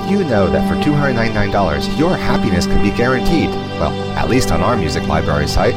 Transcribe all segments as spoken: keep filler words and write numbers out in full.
Did you know that for two hundred ninety-nine dollars, your happiness can be guaranteed? Well, at least on our music library site.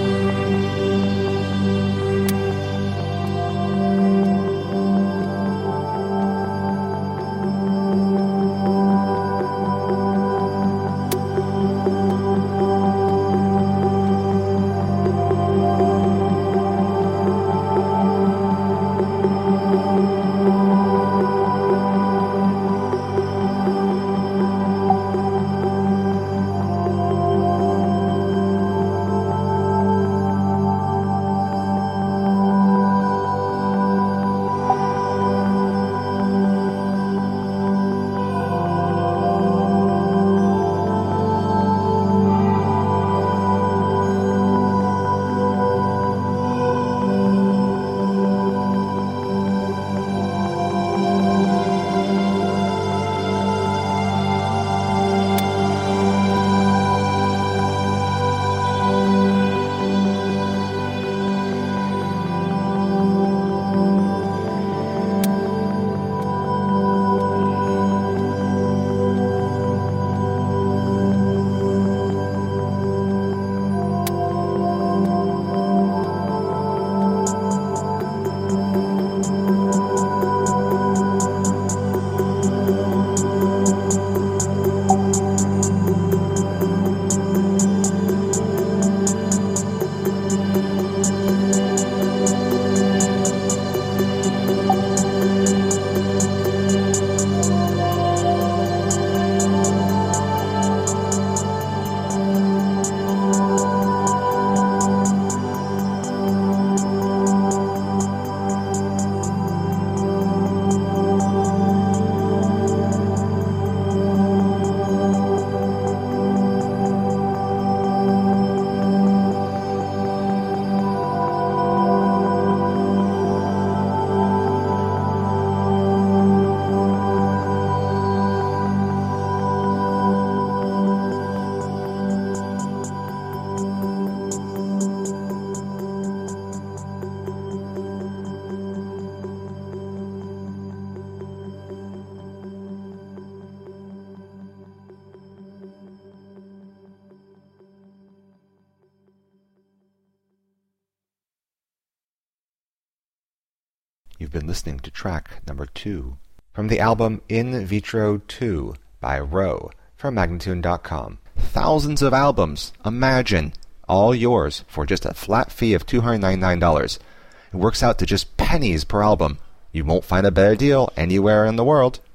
You've been listening to track number two from the album In Vitro two by Roe from Magnatune dot com. Thousands of albums, imagine, all yours for just a flat fee of two hundred ninety-nine dollars. It works out to just pennies per album. You won't find a better deal anywhere in the world.